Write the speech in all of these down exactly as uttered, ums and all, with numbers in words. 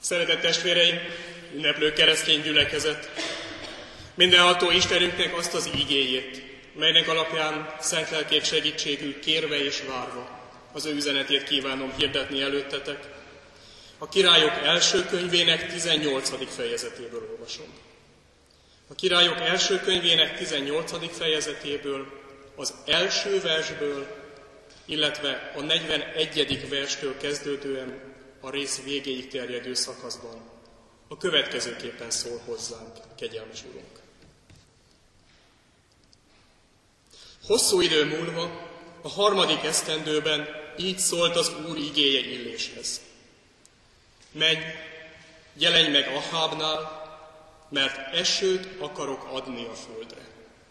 Szeretett testvéreim, ünneplő keresztény gyülekezet, mindenható Istenünknek azt az ígéjét, melynek alapján szent lelkék segítségül kérve és várva az ő üzenetét kívánom hirdetni előttetek. A Királyok első könyvének tizennyolcadik fejezetéből olvasom. A Királyok első könyvének tizennyolcadik fejezetéből, az első versből, illetve a negyvenegyedik verstől kezdődően a rész végéig terjedő szakaszban a következőképpen szól hozzánk, kegyelmes Urunk. Hosszú idő múlva, a harmadik esztendőben így szólt az Úr igéje Illéshez. Menj, jelenj meg Ahábnál, mert esőt akarok adni a földre.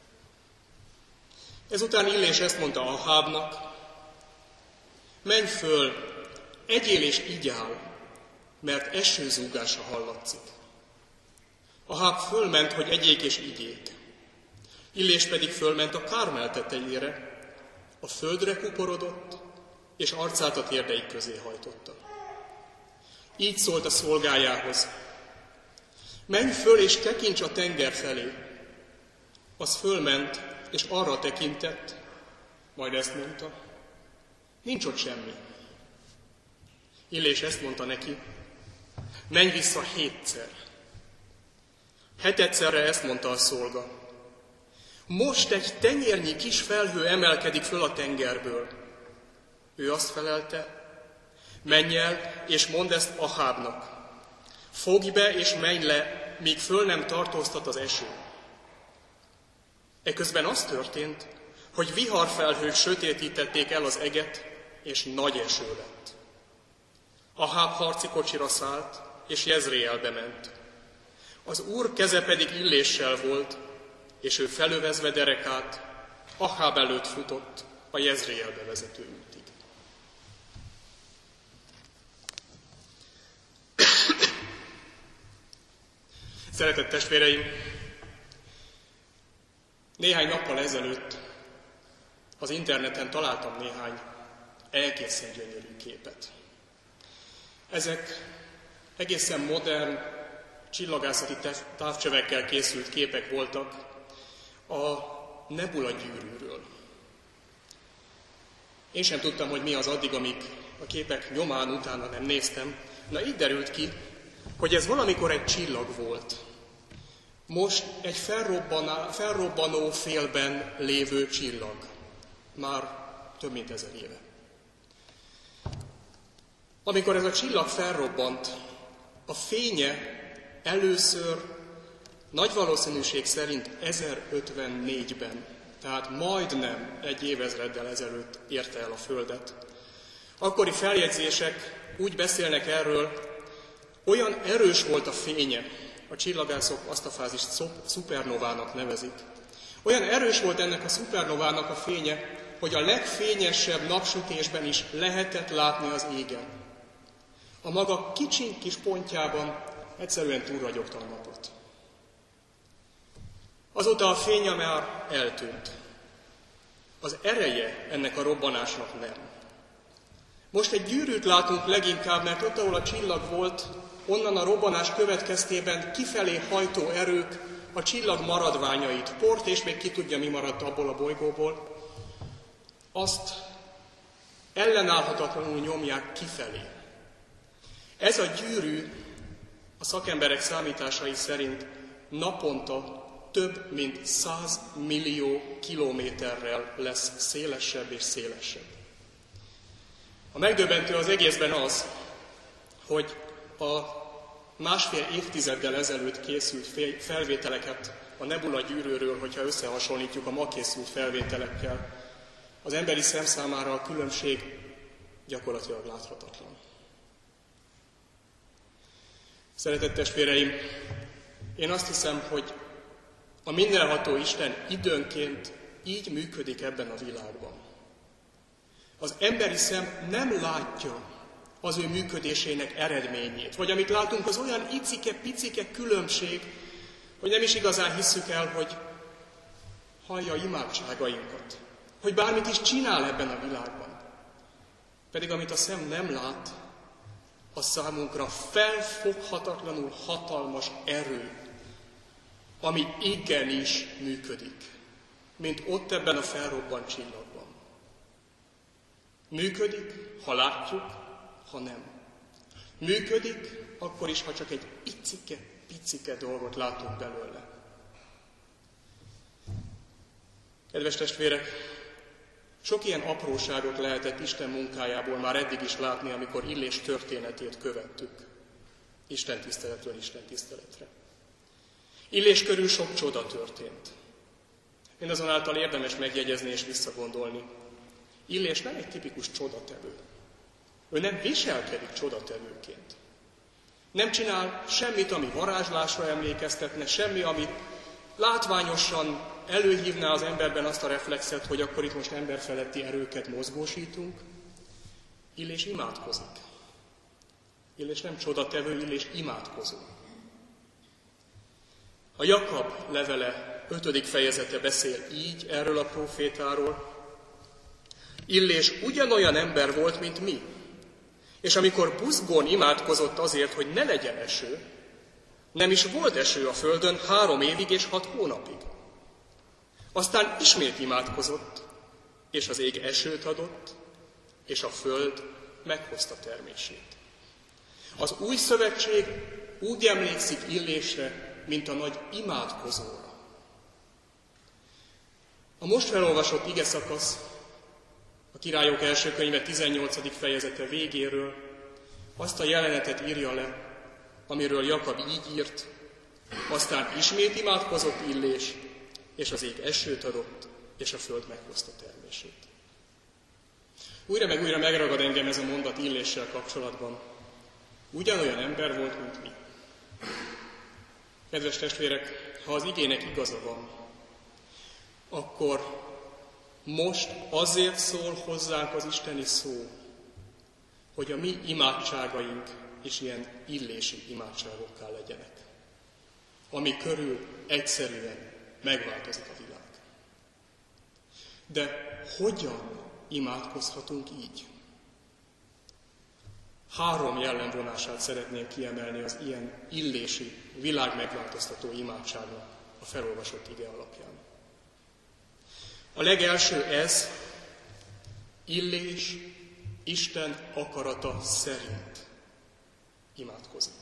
Ezután Illés ezt mondta Ahábnak: menj föl, egyél és igyál, mert esőzúgása hallatszik. Aháb fölment, hogy egyék és igyék. Illés pedig fölment a Kármel tetejére, a földre kuporodott, és arcát a térdeik közé hajtotta. Így szólt a szolgájához: menj föl és tekints a tenger felé. Az fölment, és arra tekintett, majd ezt mondta: nincs ott semmi. Illés ezt mondta neki: menj vissza hétszer. Hetedszerre ezt mondta a szolga: most egy tenyérnyi kis felhő emelkedik föl a tengerből. Ő azt felelte: menj el, és mondd ezt Ahábnak. Fogj be, és menj le, míg föl nem tartóztat az eső. Eközben az történt, hogy viharfelhők sötétítették el az eget, és nagy eső lett. Aháb harci kocsira szállt, és Jezréelbe ment. Az Úr keze pedig Illéssel volt, és ő felövezve derekát Aháb előtt futott a Jezréelbe vezető útig. Szeretett testvéreim, néhány nappal ezelőtt az interneten találtam néhány egészen gyönyörű képet. Ezek egészen modern, csillagászati távcsövekkel készült képek voltak a nebula gyűrűről. Én sem tudtam, hogy mi az addig, amíg a képek nyomán utána nem néztem. Na, így derült ki, hogy ez valamikor egy csillag volt. Most egy felrobbanó félben lévő csillag. Már több mint ezer éve. Amikor ez a csillag felrobbant, a fénye először nagy valószínűség szerint ezerötvennégyben, tehát majdnem egy évezreddel ezelőtt érte el a Földet. Akkori feljegyzések úgy beszélnek erről, olyan erős volt a fénye, a csillagászok azt a fázist szupernovának nevezik. Olyan erős volt ennek a szupernovának a fénye, hogy a legfényesebb napsütésben is lehetett látni az égen. A maga kicsiny kis pontjában egyszerűen túlragyogta a napot. Azóta a fénye már eltűnt. Az ereje ennek a robbanásnak nem. Most egy gyűrűt látunk leginkább, mert ott, ahol a csillag volt, onnan a robbanás következtében kifelé hajtó erők a csillag maradványait, port, és még ki tudja, mi maradt abból a bolygóból, azt ellenállhatatlanul nyomják kifelé. Ez a gyűrű a szakemberek számításai szerint naponta több mint száz millió kilométerrel lesz szélesebb és szélesebb. A megdöbbentő az egészben az, hogy a másfél évtizeddel ezelőtt készült felvételeket a nebula gyűrűről, hogyha összehasonlítjuk a ma készült felvételekkel, az emberi szem számára a különbség gyakorlatilag láthatatlan. Szeretett testvéreim, én azt hiszem, hogy a mindenható Isten időnként így működik ebben a világban. Az emberi szem nem látja az ő működésének eredményét, vagy amit látunk, az olyan icike-picike különbség, hogy nem is igazán hisszük el, hogy hallja imádságainkat, hogy bármit is csinál ebben a világban. Pedig amit a szem nem lát, a számunkra felfoghatatlanul hatalmas erő, ami igenis működik, mint ott ebben a felrobbant csillagban. Működik, ha látjuk, ha nem. Működik, akkor is, ha csak egy icike, picike dolgot látunk belőle. Kedves testvérek, sok ilyen apróságot lehetett Isten munkájából már eddig is látni, amikor Illés történetét követtük. Isten tiszteletről Isten tiszteletre. Illés körül sok csoda történt. Mindazonáltal érdemes megjegyezni és visszagondolni. Illés nem egy tipikus csodatevő. Ő nem viselkedik csodatevőként. Nem csinál semmit, ami varázslásra emlékeztetne, semmi, ami látványosan előhívná az emberben azt a reflexet, hogy akkor itt most emberfeletti erőket mozgósítunk. Illés imádkozik. Illés nem csodatevő, Illés imádkozó. A Jakab levele ötödik fejezete beszél így erről a prófétáról. Illés ugyanolyan ember volt, mint mi. És amikor buzgón imádkozott azért, hogy ne legyen eső, nem is volt eső a földön három évig és hat hónapig. Aztán ismét imádkozott, és az ég esőt adott, és a föld meghozta termését. Az új szövetség úgy emlékszik Illésre, mint a nagy imádkozóra. A most felolvasott igeszakasz a Királyok első könyve tizennyolcadik fejezete végéről azt a jelenetet írja le, amiről Jakab így írt, aztán ismét imádkozott Illés, és az ég esőt adott, és a föld meghozta termését. Újra meg újra megragad engem ez a mondat Illéssel kapcsolatban. Ugyanolyan ember volt, mint mi. Kedves testvérek, ha az igének igaza van, akkor most azért szól hozzánk az isteni szó, hogy a mi imádságaink is ilyen illési imádságokká legyenek, ami körül egyszerűen megváltozik a világ. De hogyan imádkozhatunk így? Három jellemvonását szeretném kiemelni az ilyen illési, világmegváltoztató imádságnak a felolvasott ige alapján. A legelső ez, Illés Isten akarata szerint imádkozik.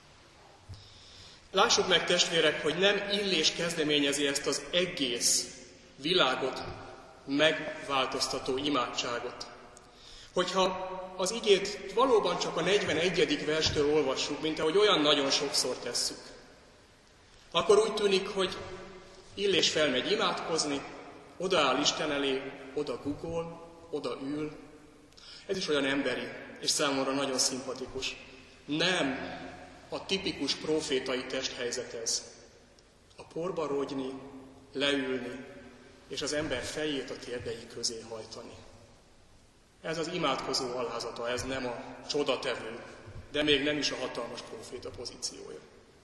Lássuk meg, testvérek, hogy nem Illés kezdeményezi ezt az egész világot megváltoztató imádságot. Hogyha az igét valóban csak a negyvenegyedik verstől olvassuk, mint ahogy olyan nagyon sokszor tesszük, akkor úgy tűnik, hogy Illés felmegy imádkozni, odaáll Isten elé, oda gugol, oda ül. Ez is olyan emberi, és számomra nagyon szimpatikus. Nem a tipikus prófétai testhelyzet ez. A porba rogyni, leülni, és az ember fejét a térdei közé hajtani. Ez az imádkozó alázata, ez nem a csodatevő, de még nem is a hatalmas próféta pozíciója.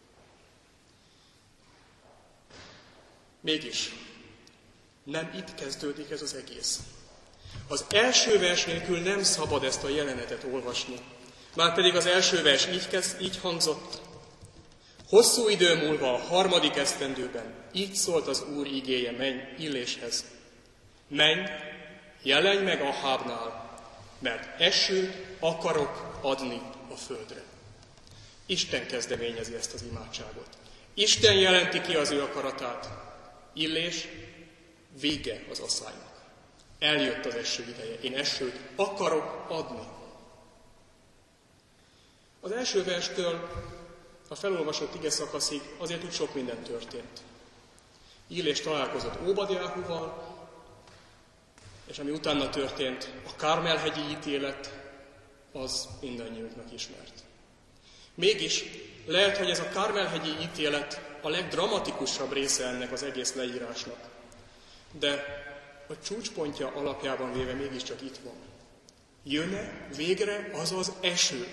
Mégis, nem itt kezdődik ez az egész. Az első vers nélkül nem szabad ezt a jelenetet olvasni. Márpedig az első vers így, kezd, így hangzott. Hosszú idő múlva a harmadik esztendőben így szólt az Úr igéje, menj Illéshez. Menj, jelenj meg Ahábnál, mert esőt akarok adni a földre. Isten kezdeményezi ezt az imádságot. Isten jelenti ki az ő akaratát. Illés, vége az asszálynak. Eljött az eső ideje. Én esőt akarok adni. Az első verstől a felolvasott ige szakaszig azért úgy sok minden történt. Illés találkozott Óbadiáhuval, és ami utána történt, a Kármel-hegyi ítélet, az mindannyiunknak ismert. Mégis lehet, hogy ez a Kármel-hegyi ítélet a legdramatikusabb része ennek az egész leírásnak. De a csúcspontja alapjában véve mégiscsak itt van. Jön-e végre az az eső?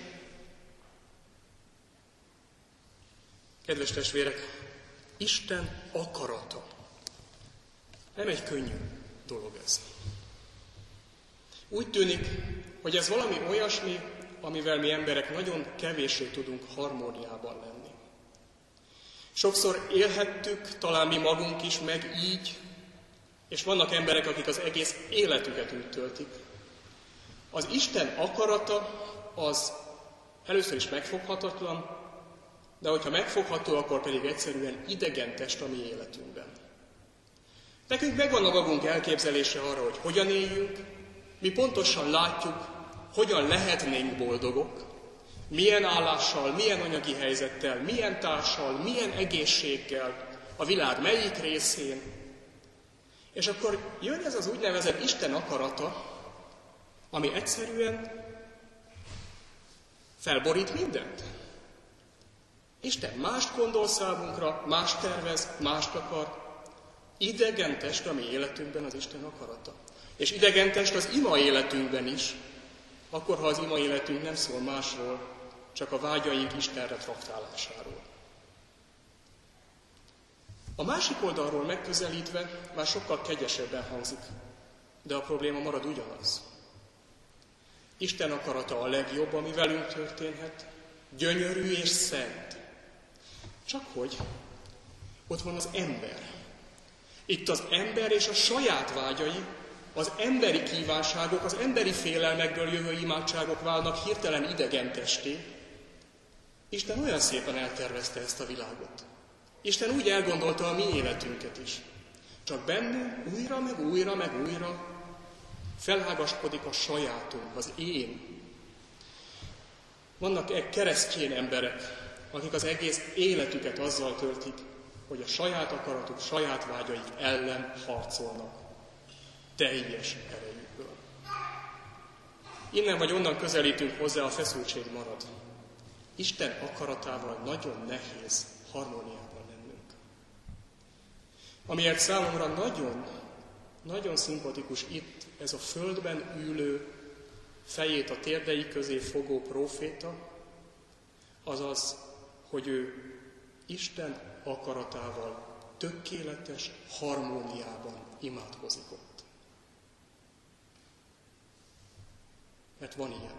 Kedves testvérek, Isten akarata. Nem egy könnyű dolog ez. Úgy tűnik, hogy ez valami olyasmi, amivel mi emberek nagyon kevéssé tudunk harmóniában lenni. Sokszor élhettük, talán mi magunk is meg így, és vannak emberek, akik az egész életüket úgy töltik. Az Isten akarata az először is megfoghatatlan, de hogyha megfogható, akkor pedig egyszerűen idegen test a mi életünkben. Nekünk megvan a magunk elképzelése arra, hogy hogyan éljünk, mi pontosan látjuk, hogyan lehetnénk boldogok, milyen állással, milyen anyagi helyzettel, milyen társal, milyen egészséggel, a világ melyik részén. És akkor jön ez az úgynevezett Isten akarata, ami egyszerűen felborít mindent. Isten mást gondol számunkra, mást tervez, mást akar. Idegen test a mi életünkben az Isten akarata. És idegen test az ima életünkben is, akkor, ha az ima életünk nem szól másról, csak a vágyaink Istenre traktálásáról. A másik oldalról megközelítve már sokkal kegyesebben hangzik, de a probléma marad ugyanaz. Isten akarata a legjobb, ami velünk történhet, gyönyörű és szent. Csak hogy ott van az ember. Itt az ember és a saját vágyai, az emberi kívánságok, az emberi félelmekből jövő imádságok válnak hirtelen idegen testé. Isten olyan szépen eltervezte ezt a világot. Isten úgy elgondolta a mi életünket is. Csak bennünk újra, meg újra, meg újra felhágaskodik a sajátunk, az én. Vannak keresztény emberek, akik az egész életüket azzal töltik, hogy a saját akaratuk, saját vágyaik ellen harcolnak. Teljes erejükből. Innen vagy onnan közelítünk hozzá, a feszültség marad. Isten akaratával nagyon nehéz harmóniában lennünk. Amiért számomra nagyon, nagyon szimpatikus itt ez a földben ülő, fejét a térdei közé fogó próféta, azaz, hogy ő Isten akaratával tökéletes harmóniában imádkozik ott. Mert van ilyen.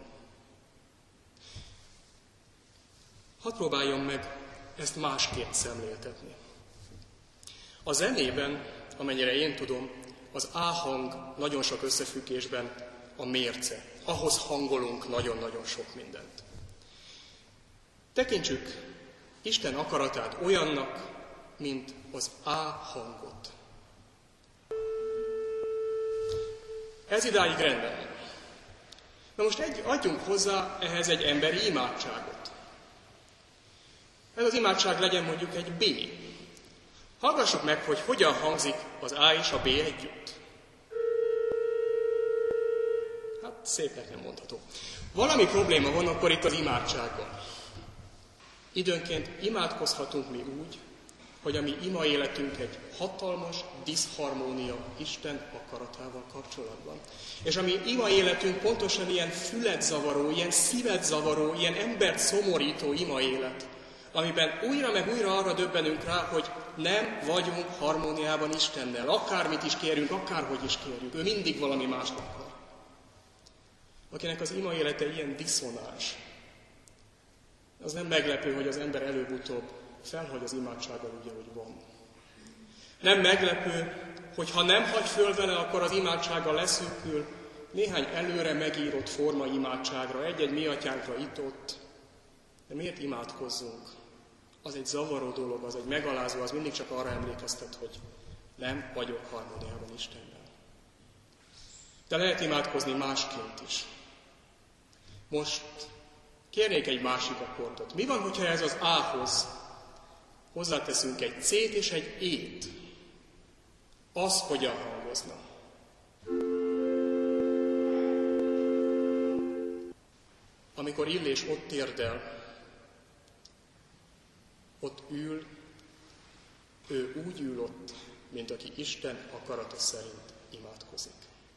Hadd próbáljam meg ezt másképp szemléltetni. A zenében, amennyire én tudom, az A-hang nagyon sok összefüggésben a mérce. Ahhoz hangolunk nagyon-nagyon sok mindent. Tekintsük Isten akaratát olyannak, mint az A-hangot. Ez idáig rendben van. Na most egy, adjunk hozzá ehhez egy emberi imádságot. Ez az imádság legyen mondjuk egy B. Hallgassuk meg, hogy hogyan hangzik az A és a B együtt. Hát szépnek nem mondható. Valami probléma van akkor itt az imádságban. Időnként imádkozhatunk mi úgy, hogy a mi ima életünk egy hatalmas diszharmónia Isten akaratával kapcsolatban. És a mi ima életünk pontosan ilyen fület zavaró, ilyen szívet zavaró, ilyen embert szomorító ima élet, amiben újra meg újra arra döbbenünk rá, hogy nem vagyunk harmóniában Istennel. Akármit is kérünk, akárhogy is kérjük, ő mindig valami mást akar. Akinek az ima élete ilyen diszonáns, az nem meglepő, hogy az ember előbb-utóbb felhagy az imádsággal úgy, ahogy van. Nem meglepő, hogy ha nem hagy föl vele, akkor az imádsággal leszűkül néhány előre megírott forma imádságra, egy-egy mi atyánkra itt-ott. De miért imádkozzunk? Az egy zavaró dolog, az egy megalázó, az mindig csak arra emlékeztet, hogy nem vagyok harmóniában Istennel. De lehet imádkozni másként is. Most kérnék egy másik akkordot. Mi van, hogyha ez az A-hoz hozzáteszünk egy C-t és egy E-t? Az hogyan hangozna? Amikor Illés ott térdel, ott ül, ő úgy ül ott, mint aki Isten akarata szerint imádkozik.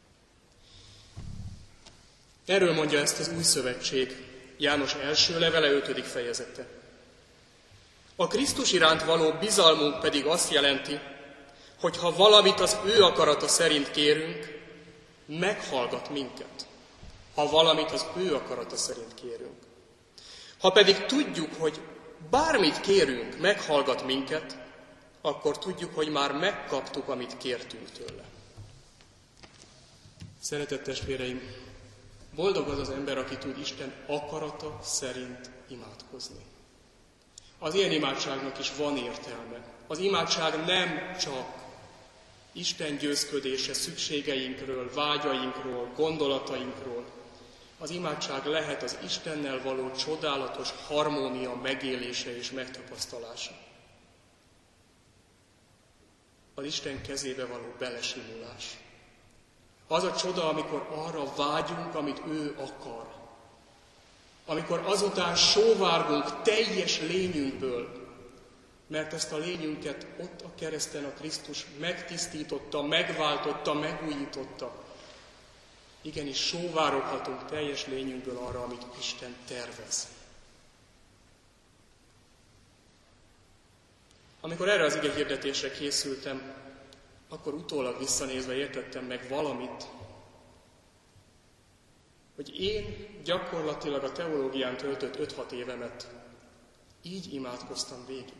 Erről mondja ezt az új szövetség, János első levele, ötödik fejezete. A Krisztus iránt való bizalmunk pedig azt jelenti, hogy ha valamit az ő akarata szerint kérünk, meghallgat minket. ha valamit az ő akarata szerint kérünk. Ha pedig tudjuk, hogy bármit kérünk, meghallgat minket, akkor tudjuk, hogy már megkaptuk, amit kértünk tőle. Szeretett testvéreim, boldog az az ember, aki tud Isten akarata szerint imádkozni. Az ilyen imádságnak is van értelme. Az imádság nem csak Isten győzködése szükségeinkről, vágyainkról, gondolatainkról. Az imádság lehet az Istennel való csodálatos harmónia megélése és megtapasztalása. Az Isten kezébe való belesimulás. Az a csoda, amikor arra vágyunk, amit ő akar. Amikor azután sóvárgunk teljes lényünkből, mert ezt a lényünket ott a kereszten a Krisztus megtisztította, megváltotta, megújította. Igenis sóvároghatunk teljes lényünkből arra, amit Isten tervez. Amikor erre az igehirdetésre készültem, akkor utólag visszanézve értettem meg valamit, hogy én gyakorlatilag a teológián töltött öt-hat évemet így imádkoztam végig.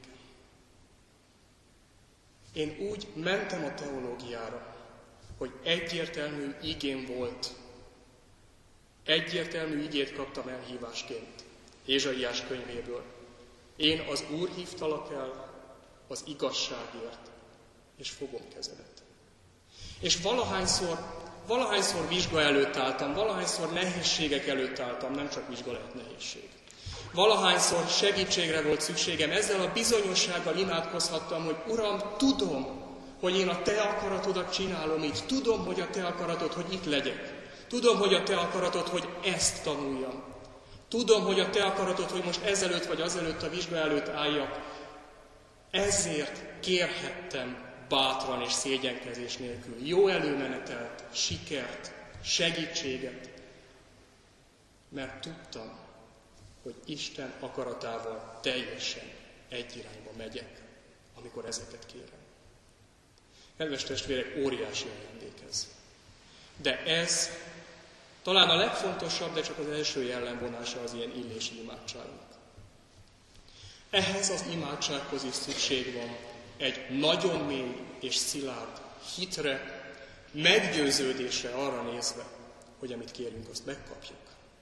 Én úgy mentem a teológiára, hogy egyértelmű igém volt. Egyértelmű igét kaptam elhívásként Ézsaiás könyvéből. Én az Úr hívtalak el az igazságért, és fogom kezedet. És valahányszor, valahányszor vizsga előtt álltam, valahányszor nehézségek előtt álltam, nem csak vizsga lehet nehézség. Valahányszor segítségre volt szükségem, ezzel a bizonyossággal imádkozhattam, hogy Uram, tudom, hogy én a Te akaratodat csinálom itt. Tudom, hogy a Te akaratod, hogy itt legyek. Tudom, hogy a Te akaratod, hogy ezt tanuljam. Tudom, hogy a Te akaratod, hogy most ezelőtt vagy azelőtt a vizsga előtt álljak. Ezért kérhettem bátran és szégyenkezés nélkül jó előmenetelt, sikert, segítséget, mert tudtam, hogy Isten akaratával teljesen egy irányba megyek, amikor ezeket kérem. Kedves testvérek, óriási ajándék ez. De ez talán a legfontosabb, de csak az első jellemvonása az ilyen illési imádságnak. Ehhez az imádsághoz is szükség van egy nagyon mély és szilárd hitre, meggyőződésre arra nézve, hogy amit kérünk, azt megkapjuk.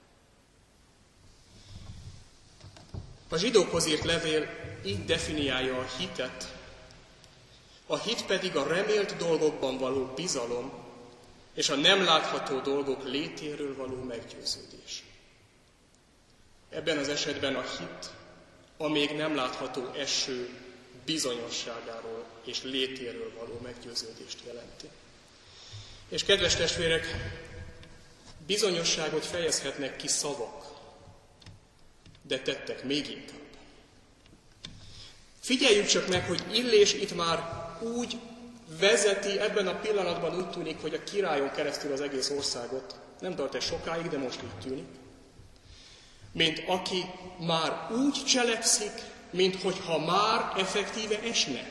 A zsidókhoz írt levél így definiálja a hitet, a hit pedig a remélt dolgokban való bizalom, és a nem látható dolgok létéről való meggyőződés. Ebben az esetben a hit a még nem látható eső bizonyosságáról és létéről való meggyőződést jelenti. És kedves testvérek, bizonyosságot fejezhetnek ki szavak, de tettek még inkább. Figyeljük csak meg, hogy Illés itt már úgy vezeti, ebben a pillanatban úgy tűnik, hogy a királyon keresztül az egész országot. Nem tart ez sokáig, de most így tűnik. Mint aki már úgy cselekszik, mint hogyha már effektíve esne.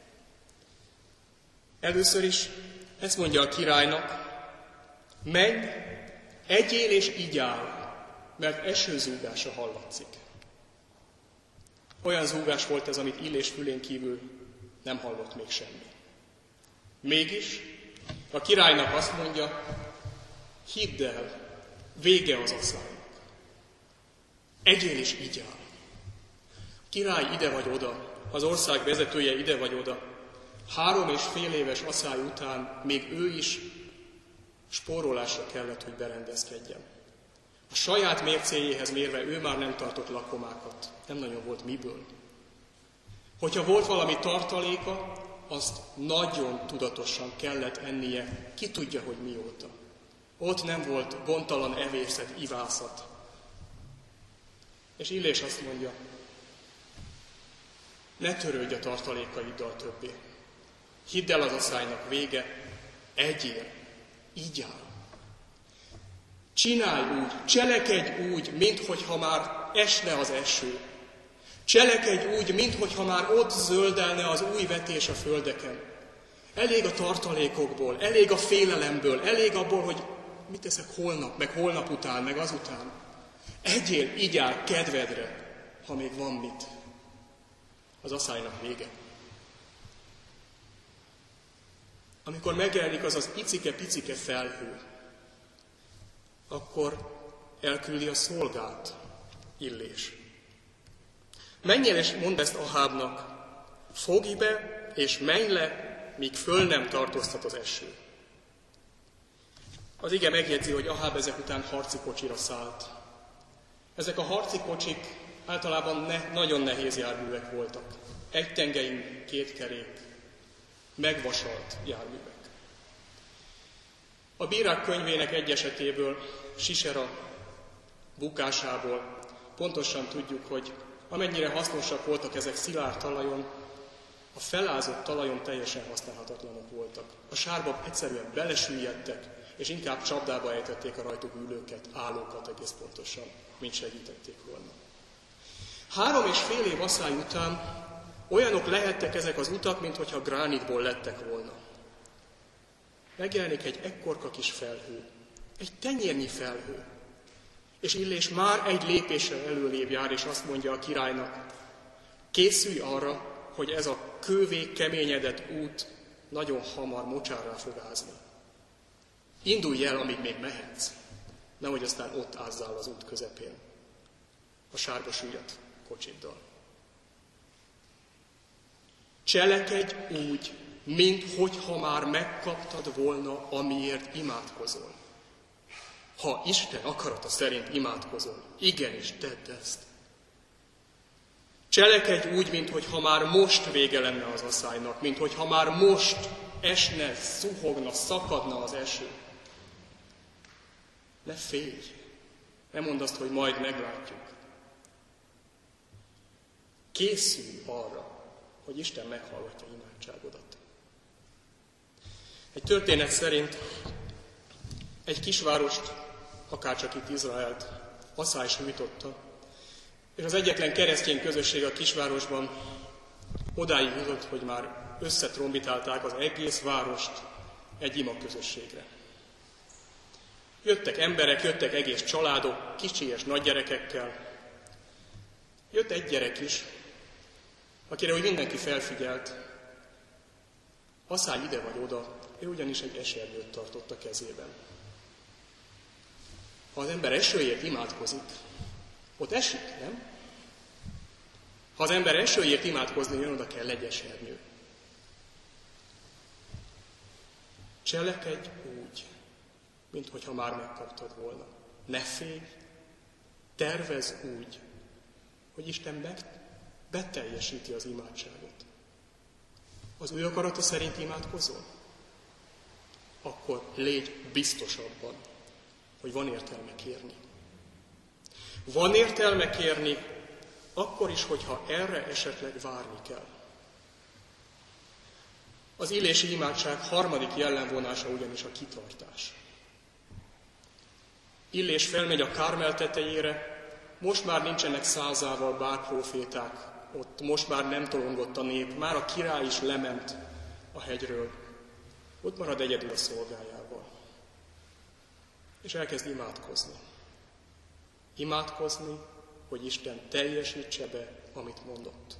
Először is ezt mondja a királynak, menj, egyél és igyál, mert esőzúgása hallatszik. Olyan zúgás volt ez, amit Illés fülén kívül nem hallott még semmi. Mégis a királynak azt mondja, hidd el, vége az asszálynak. Egyél és igyál. A király ide vagy oda, az ország vezetője ide vagy oda. Három és fél éves asszály után még ő is spórolásra kellett, hogy berendezkedjen. A saját mércéjéhez mérve ő már nem tartott lakomákat, nem nagyon volt miből. Hogyha volt valami tartaléka, azt nagyon tudatosan kellett ennie, ki tudja, hogy mióta. Ott nem volt gondtalan evészet, ivászat. És Illés azt mondja, ne törődj a tartalékaiddal többé. Hidd el, az asszálynak vége, egyél, igyál. Csinálj úgy, cselekedj úgy, minthogyha már esne az eső. Cselekedj úgy, minthogyha már ott zöldelne az új vetés a földeken. Elég a tartalékokból, elég a félelemből, elég abból, hogy mit teszek holnap, meg holnap után, meg azután. Egyél, igyál kedvedre, ha még van mit. Az aszálynak vége. Amikor megjelenik az az icike-picike felhő, akkor elküldi a szolgát, Illés. Menjél és mondd ezt Ahábnak, fogj be és menj le, míg föl nem tartóztat az eső. Az ige megjegyzi, hogy Aháb ezek után harci kocsira szállt. Ezek a harci kocsik általában ne, nagyon nehéz járművek voltak. Egy tengelyű, két kerék, megvasalt járművek. A bírák könyvének egy esetéből, Sisera bukásából pontosan tudjuk, hogy amennyire hasznosak voltak ezek szilárd talajon, a felázott talajon teljesen használhatatlanok voltak. A sárba egyszerűen belesüllyedtek, és inkább csapdába ejtették a rajtuk ülőket, állókat egész pontosan, mint segítették volna. Három és fél év aszály után olyanok lehettek ezek az utak, minthogyha gránitból lettek volna. Megjelenik egy ekkorka kis felhő, egy tenyérnyi felhő, és Illés már egy lépéssel előrébb jár, és azt mondja a királynak, készülj arra, hogy ez a kővé keményedett út nagyon hamar mocsárrá fog ázni. Indulj el, amíg még mehetsz, nehogy aztán ott ázzál az út közepén, a sárba süllyedt kocsiddal. Cselekedj úgy, minthogyha már megkaptad volna, amiért imádkozol. Ha Isten akarata szerint imádkozol, igenis tedd ezt. Cselekedj úgy, minthogyha már most vége lenne az aszálynak, minthogyha már most esne, szuhogna, szakadna az eső. Ne félj, ne mondd azt, hogy majd meglátjuk. Készülj arra, hogy Isten meghallgatja imádságodat. Egy történet szerint egy kisvárost, akárcsak itt Izraelt, aszály sújtotta, és az egyetlen keresztény közösség a kisvárosban odáig jutott, hogy már összetrombitálták az egész várost egy ima közösségre. Jöttek emberek, jöttek egész családok, kicsi és nagy gyerekekkel. Jött egy gyerek is, akire úgy mindenki felfigyelt. Aszály ide vagy oda, ő ugyanis egy esernyőt tartott a kezében. Ha az ember esőért imádkozik, ott esik, nem? Ha az ember esőért imádkozni jön, oda kell egy esernyő. Cselekedj úgy, minthogyha már megkaptad volna. Ne félj, tervezz úgy, hogy Isten meg beteljesíti az imádságot. Az ő akarata szerint imádkozol? Akkor légy biztos abban, hogy van értelme kérni. Van értelme kérni, akkor is, hogyha erre esetleg várni kell. Az illési imádság harmadik jellemvonása ugyanis a kitartás. Illés felmegy a Kármel tetejére, most már nincsenek százával bár próféták, ott most már nem tolongott a nép, már a király is lement a hegyről. Ott marad egyedül a szolgájával. És elkezd imádkozni. Imádkozni, hogy Isten teljesítse be, amit mondott.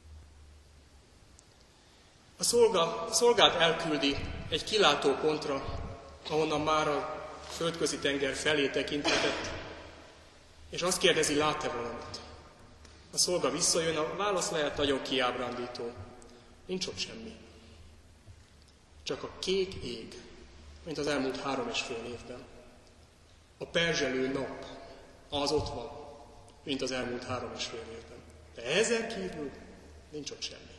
A, szolga, a szolgát elküldi egy kilátó pontra, ahonnan már a földközi tenger felé tekinthetett, és azt kérdezi, lát-e valamit? A szolga visszajön, a válasz lehet nagyon kiábrándító. Nincs ott semmi. Csak a kék ég, mint az elmúlt három és fél évben. A perzselő nap, az ott van, mint az elmúlt három és fél évben. De ezen kívül nincs ott semmi.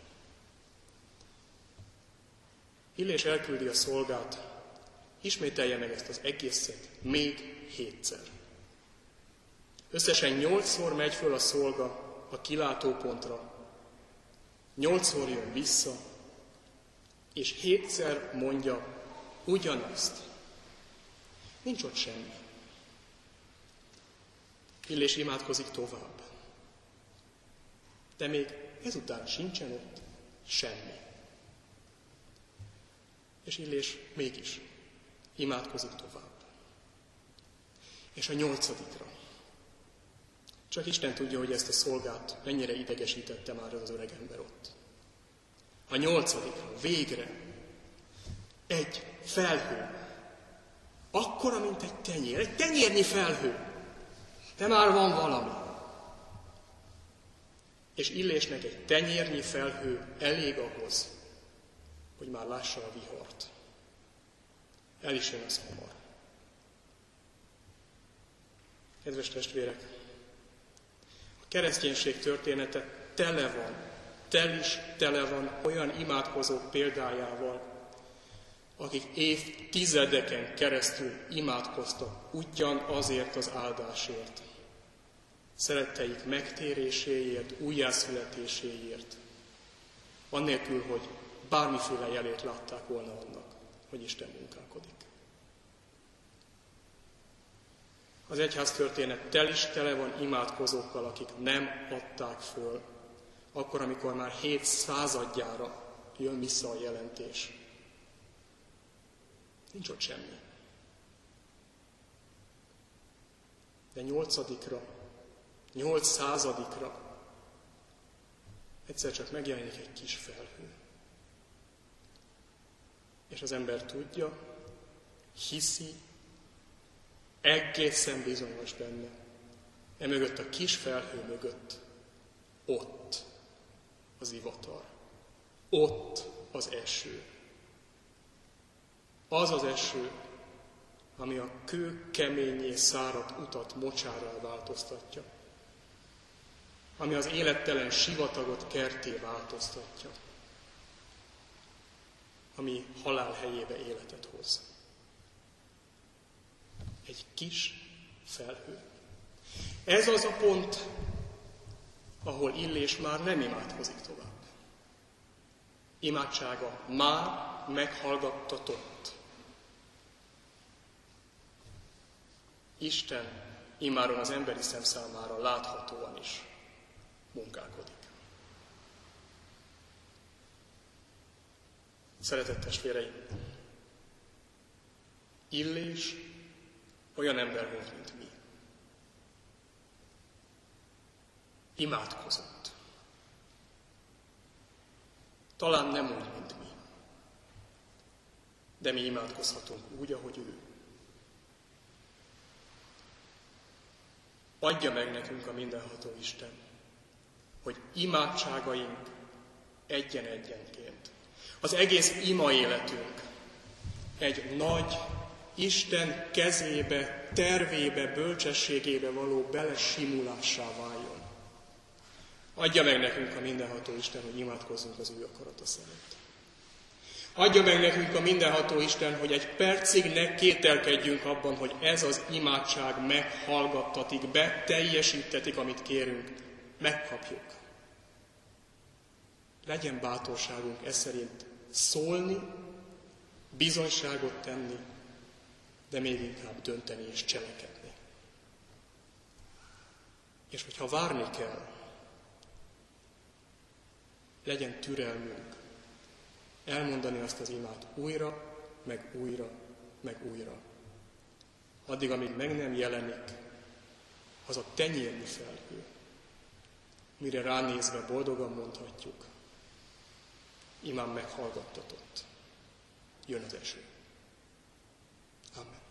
Illés elküldi a szolgát, ismételje meg ezt az egészet még hétszer. Összesen nyolcszor megy föl a szolga a kilátópontra, nyolcszor jön vissza, és hétszer mondja ugyanazt. Nincs ott semmi. Illés imádkozik tovább. De még ezután sincsen ott semmi. És Illés mégis imádkozik tovább. És a nyolcadikra. Csak Isten tudja, hogy ezt a szolgát mennyire idegesítette már az öreg ember ott. A nyolcadikra, végre, egy felhő. Akkora, mint egy tenyér. Egy tenyérnyi felhő. De már van valami. És Illésnek egy tenyérnyi felhő elég ahhoz, hogy már lássa a vihart. El is jön az hamar. Kedves testvérek, a kereszténység története tele van, tel is tele van olyan imádkozók példájával, akik évtizedeken keresztül imádkoztak ugyanazért az áldásért. Szeretteik megtéréséért, újjászületéséért. Annélkül, hogy bármiféle jelét látták volna annak, hogy Isten munkálkodik. Az egyház történet tel is tele van imádkozókkal, akik nem adták föl, akkor, amikor már hét századjára jön vissza a jelentés. Nincs ott semmi. De nyolcadikra, nyolc századikra egyszer csak megjelenik egy kis felhő. És az ember tudja, hiszi, egészen bizonyos benne, emögött a kis felhő mögött, ott az ivatar, ott az eső. Az az eső, ami a kő keményé száradt utat mocsárral változtatja, ami az élettelen sivatagot kertté változtatja, ami halál helyébe életet hoz. Egy kis felhő. Ez az a pont, ahol Illés már nem imádkozik tovább. Imádsága már meghallgattatott. Isten immáron az emberi szem számára láthatóan is munkálkodik. Szeretett testvéreim, Illés olyan ember volt, mint mi. Imádkozott. Talán nem úgy, mint mi. De mi imádkozhatunk úgy, ahogy ő. Adja meg nekünk a mindenható Isten, hogy imádságaink egyen-egyenként, az egész ima életünk egy nagy Isten kezébe, tervébe, bölcsességébe való belesimulássá váljon. Adja meg nekünk a mindenható Isten, hogy imádkozzunk az ő akarata szerint. Adja meg nekünk a mindenható Isten, hogy egy percig ne kételkedjünk abban, hogy ez az imádság meghallgattatik, beteljesítetik, amit kérünk, megkapjuk. Legyen bátorságunk ez szerint szólni, bizonyságot tenni, de még inkább dönteni és cselekedni. És hogyha várni kell, legyen türelmünk elmondani azt az imát újra, meg újra, meg újra. Addig, amíg meg nem jelenik az a tenyérnyi felhő, mire ránézve boldogan mondhatjuk, imám meghallgattatott, jön az eső. Amen.